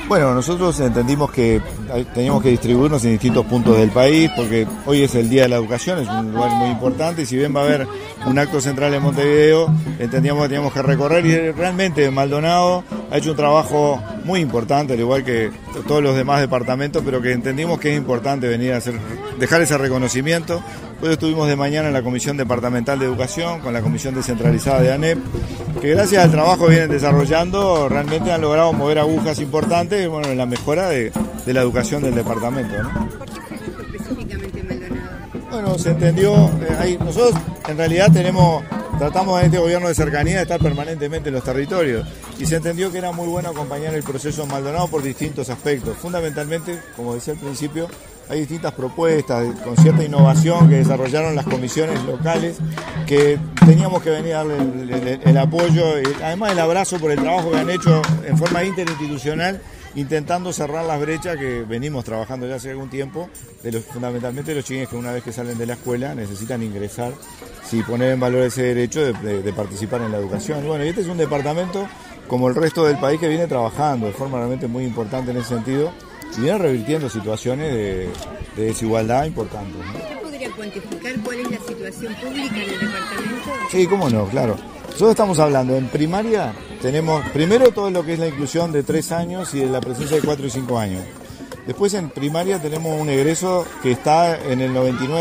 Bueno, nosotros entendimos que teníamos que distribuirnos en distintos puntos del país porque hoy es el Día de la Educación, es un lugar muy importante y si bien va a haber un acto central en Montevideo, entendíamos que teníamos que recorrer y realmente Maldonado ha hecho un trabajo muy importante, al igual que todos los demás departamentos, pero que entendimos que es importante venir a dejar ese reconocimiento. Hoy estuvimos de mañana en la Comisión Departamental de Educación con la Comisión Descentralizada de ANEP, que gracias al trabajo que vienen desarrollando realmente han logrado mover agujas importantes bueno, en la mejora de la educación del departamento, ¿no? ¿Por qué fue esto específicamente Maldonado? Bueno, se entendió, nosotros en realidad tratamos en este gobierno de cercanía de estar permanentemente en los territorios y se entendió que era muy bueno acompañar el proceso en Maldonado por distintos aspectos. Fundamentalmente, como decía al principio, hay distintas propuestas con cierta innovación que desarrollaron las comisiones locales que teníamos que venir a darle el apoyo y además el abrazo por el trabajo que han hecho en forma interinstitucional intentando cerrar las brechas que venimos trabajando ya hace algún tiempo, fundamentalmente de los chiquines que una vez que salen de la escuela necesitan ingresar, si poner en valor ese derecho de participar en la educación. Y bueno, y este es un departamento como el resto del país que viene trabajando de forma realmente muy importante en ese sentido y viene revirtiendo situaciones de desigualdad importantes, ¿no? ¿Usted podría cuantificar cuál es la situación pública en el departamento? Sí, cómo no, claro. Nosotros estamos hablando, en primaria tenemos primero todo lo que es la inclusión de 3 años y de la presencia de 4 y 5 años. Después en primaria tenemos un egreso que está en el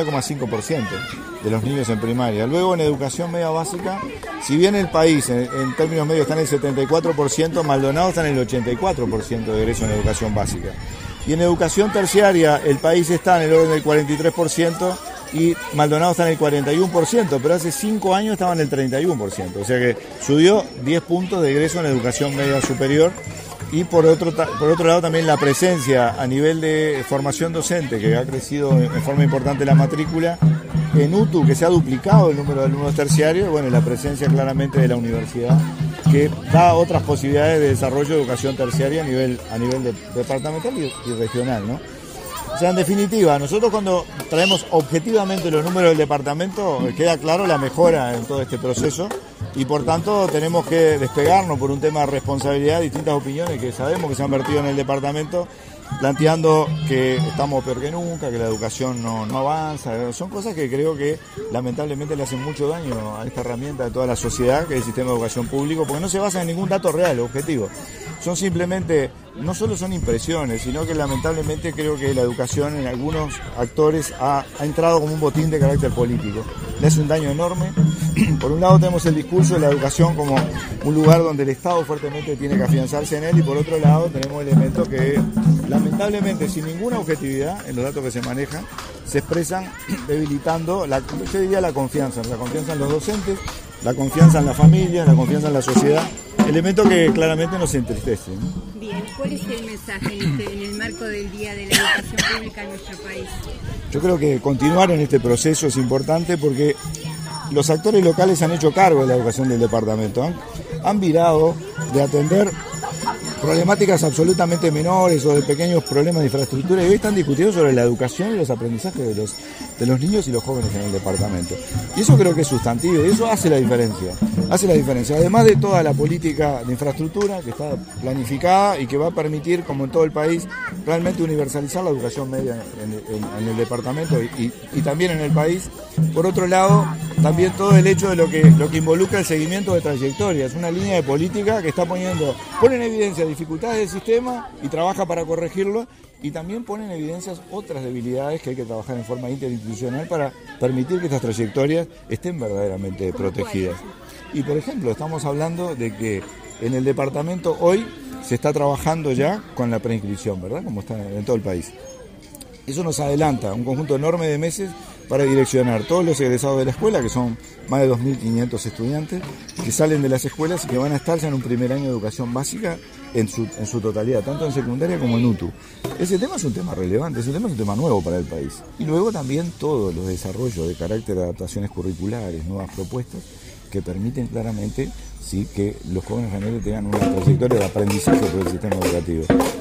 99,5% de los niños en primaria. Luego en educación media básica, si bien el país en términos medios está en el 74%, Maldonado está en el 84% de egreso en educación básica. Y en educación terciaria el país está en el orden del 43%, y Maldonado está en el 41%, pero hace 5 años estaba en el 31%, o sea que subió 10 puntos de egreso en educación media superior y por otro lado también la presencia a nivel de formación docente, que ha crecido en forma importante la matrícula, en UTU, que se ha duplicado el número de alumnos terciarios, bueno, y la presencia claramente de la universidad, que da otras posibilidades de desarrollo de educación terciaria a nivel departamental y regional, ¿no? O sea, en definitiva, nosotros cuando traemos objetivamente los números del departamento, queda claro la mejora en todo este proceso y por tanto tenemos que despegarnos por un tema de responsabilidad, distintas opiniones que sabemos que se han vertido en el departamento, planteando que estamos peor que nunca, que la educación no avanza. Son cosas que creo que lamentablemente le hacen mucho daño a esta herramienta de toda la sociedad, que es el sistema de educación público, porque no se basa en ningún dato real, objetivo. Son simplemente, no solo son impresiones, sino que lamentablemente creo que la educación en algunos actores ha entrado como un botín de carácter político. Le hace un daño enorme. Por un lado tenemos el discurso de la educación como un lugar donde el Estado fuertemente tiene que afianzarse en él y por otro lado tenemos elementos que lamentablemente sin ninguna objetividad en los datos que se manejan se expresan debilitando yo diría la confianza en los docentes, la confianza en la familia, la confianza en la sociedad, elemento que claramente nos entristece, ¿no? Bien, ¿cuál es el mensaje en el marco del Día de la Educación Pública en nuestro país? Yo creo que continuar en este proceso es importante porque los actores locales han hecho cargo de la educación del departamento, han virado de atender problemáticas absolutamente menores o de pequeños problemas de infraestructura y hoy están discutiendo sobre la educación y los aprendizajes de los niños y los jóvenes en el departamento. Y eso creo que es sustantivo y eso hace la diferencia. Además de toda la política de infraestructura que está planificada y que va a permitir, como en todo el país, realmente universalizar la educación media en el departamento y también en el país. Por otro lado, también todo el hecho de lo que involucra el seguimiento de trayectorias, una línea de política que pone en evidencia dificultades del sistema y trabaja para corregirlo y también pone en evidencia otras debilidades que hay que trabajar en forma interinstitucional para permitir que estas trayectorias estén verdaderamente protegidas. Y por ejemplo, estamos hablando de que en el departamento hoy se está trabajando ya con la preinscripción, ¿verdad? Como está en todo el país. Eso nos adelanta un conjunto enorme de meses para direccionar todos los egresados de la escuela, que son más de 2.500 estudiantes, que salen de las escuelas y que van a estar ya en un primer año de educación básica en su totalidad, tanto en secundaria como en UTU. Ese tema es un tema relevante, ese tema es un tema nuevo para el país. Y luego también todos los desarrollos de carácter de adaptaciones curriculares, nuevas propuestas, que permiten claramente sí, que los jóvenes realmente tengan una trayectoria de aprendizaje por el sistema educativo.